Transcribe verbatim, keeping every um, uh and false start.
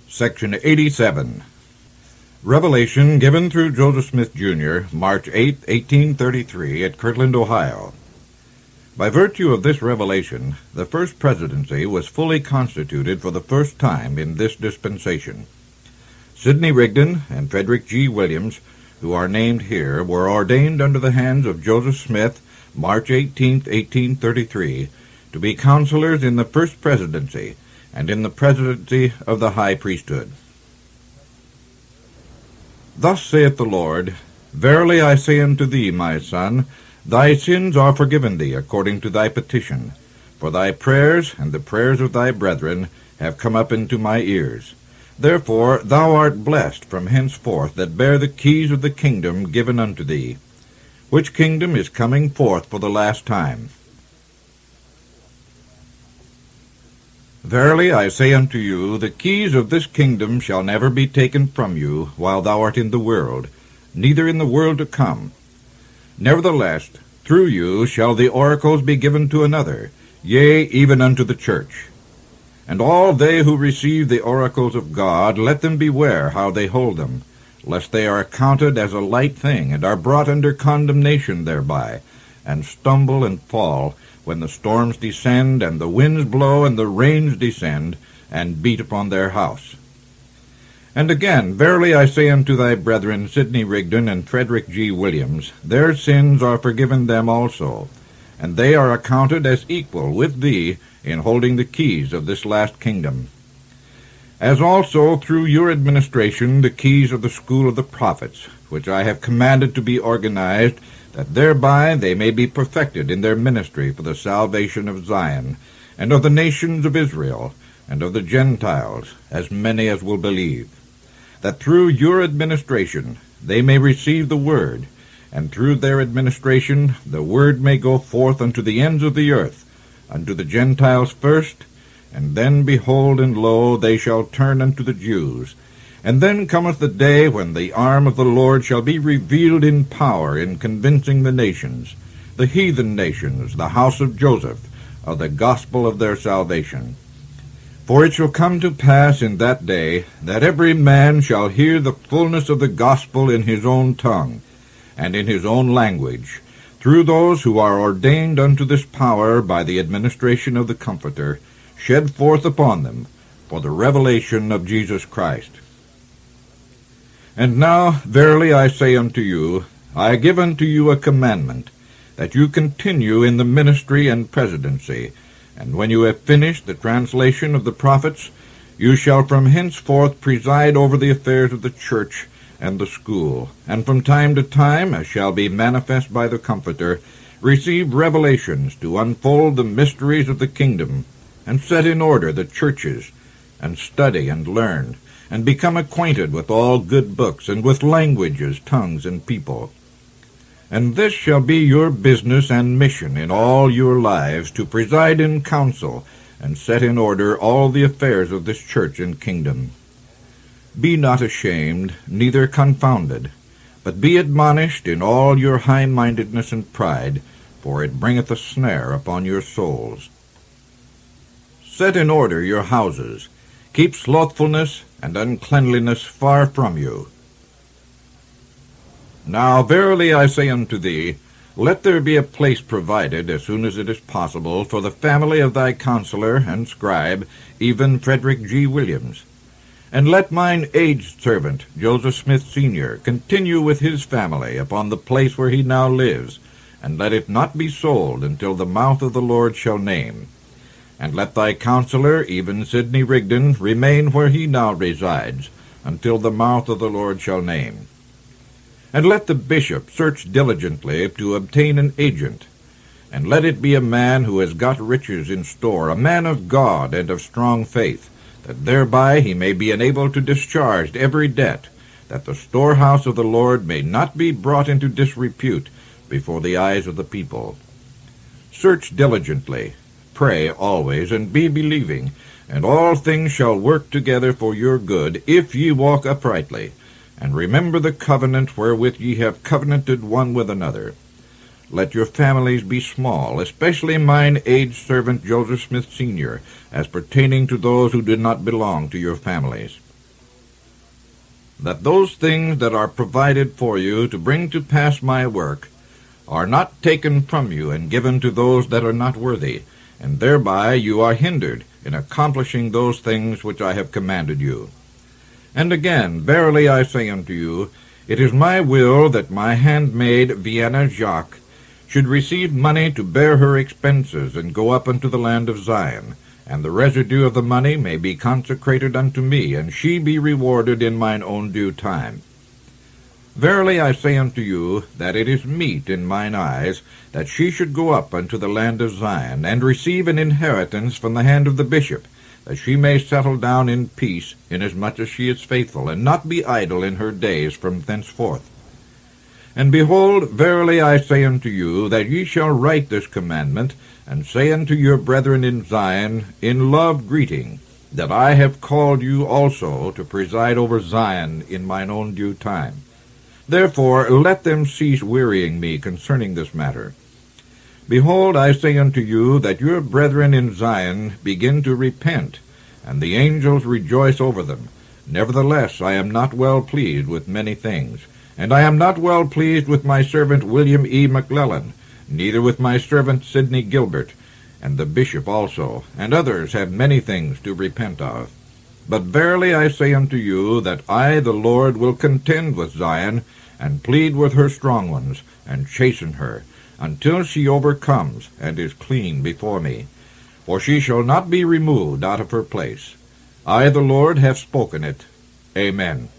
Section eighty-seven. Revelation given through Joseph Smith, Junior, March eighth, eighteen thirty-three, at Kirtland, Ohio. By virtue of this revelation, the first presidency was fully constituted for the first time in this dispensation. Sidney Rigdon and Frederick G. Williams, who are named here, were ordained under the hands of Joseph Smith, March eighteenth, eighteen thirty-three, to be counselors in the first presidency, and in the presidency of the high priesthood. Thus saith the Lord, Verily I say unto thee, my son, thy sins are forgiven thee according to thy petition, for thy prayers and the prayers of thy brethren have come up into my ears. Therefore thou art blessed from henceforth that bear the keys of the kingdom given unto thee, which kingdom is coming forth for the last time. Verily I say unto you, the keys of this kingdom shall never be taken from you while thou art in the world, neither in the world to come. Nevertheless, through you shall the oracles be given to another, yea, even unto the church. And all they who receive the oracles of God, let them beware how they hold them, lest they are accounted as a light thing, and are brought under condemnation thereby, and stumble and fall, when the storms descend, and the winds blow, and the rains descend, and beat upon their house. And again, verily I say unto thy brethren Sidney Rigdon and Frederick G. Williams, their sins are forgiven them also, and they are accounted as equal with thee in holding the keys of this last kingdom. As also through your administration the keys of the school of the prophets, which I have commanded to be organized, that thereby they may be perfected in their ministry for the salvation of Zion, and of the nations of Israel, and of the Gentiles, as many as will believe, that through your administration they may receive the word, and through their administration the word may go forth unto the ends of the earth, unto the Gentiles first, and then behold, and lo, they shall turn unto the Jews. And then cometh the day when the arm of the Lord shall be revealed in power in convincing the nations, the heathen nations, the house of Joseph, of the gospel of their salvation. For it shall come to pass in that day, that every man shall hear the fullness of the gospel in his own tongue, and in his own language, through those who are ordained unto this power by the administration of the Comforter, shed forth upon them, for the revelation of Jesus Christ. And now, verily I say unto you, I give unto you a commandment, that you continue in the ministry and presidency, and when you have finished the translation of the prophets, you shall from henceforth preside over the affairs of the church and the school, and from time to time, as shall be manifest by the Comforter, receive revelations to unfold the mysteries of the kingdom, and set in order the churches, and study and learn, and become acquainted with all good books, and with languages, tongues, and people. And this shall be your business and mission in all your lives, to preside in council, and set in order all the affairs of this church and kingdom. Be not ashamed, neither confounded, but be admonished in all your high-mindedness and pride, for it bringeth a snare upon your souls. Set in order your houses, keep slothfulness and uncleanliness far from you. Now verily I say unto thee, let there be a place provided, as soon as it is possible, for the family of thy counselor and scribe, even Frederick G. Williams. And let mine aged servant, Joseph Smith, Senior, continue with his family upon the place where he now lives, and let it not be sold until the mouth of the Lord shall name. And let thy counselor, even Sidney Rigdon, remain where he now resides, until the mouth of the Lord shall name. And let the bishop search diligently to obtain an agent, and let it be a man who has got riches in store, a man of God and of strong faith, that thereby he may be enabled to discharge every debt, that the storehouse of the Lord may not be brought into disrepute before the eyes of the people. Search diligently, pray always, and be believing, and all things shall work together for your good, if ye walk uprightly, and remember the covenant wherewith ye have covenanted one with another. Let your families be small, especially mine aged servant Joseph Smith, Senior, as pertaining to those who did not belong to your families. that those things that are provided for you to bring to pass my work are not taken from you and given to those that are not worthy, and thereby you are hindered in accomplishing those things which I have commanded you. And again, verily I say unto you, it is my will that my handmaid Vienna Jacques should receive money to bear her expenses, and go up unto the land of Zion, and the residue of the money may be consecrated unto me, and she be rewarded in mine own due time. Verily I say unto you, that it is meet in mine eyes that she should go up unto the land of Zion, and receive an inheritance from the hand of the bishop, that she may settle down in peace, inasmuch as she is faithful, and not be idle in her days from thenceforth. And behold, verily I say unto you, that ye shall write this commandment, and say unto your brethren in Zion, in love greeting, that I have called you also to preside over Zion in mine own due time. Therefore let them cease wearying me concerning this matter. Behold, I say unto you, that your brethren in Zion begin to repent, and the angels rejoice over them. Nevertheless I am not well pleased with many things, and I am not well pleased with my servant William E. McClellan, neither with my servant Sidney Gilbert, and the bishop also, and others have many things to repent of. But verily I say unto you, that I the Lord will contend with Zion, and plead with her strong ones, and chasten her, until she overcomes, and is clean before me. For she shall not be removed out of her place. I the Lord have spoken it. Amen.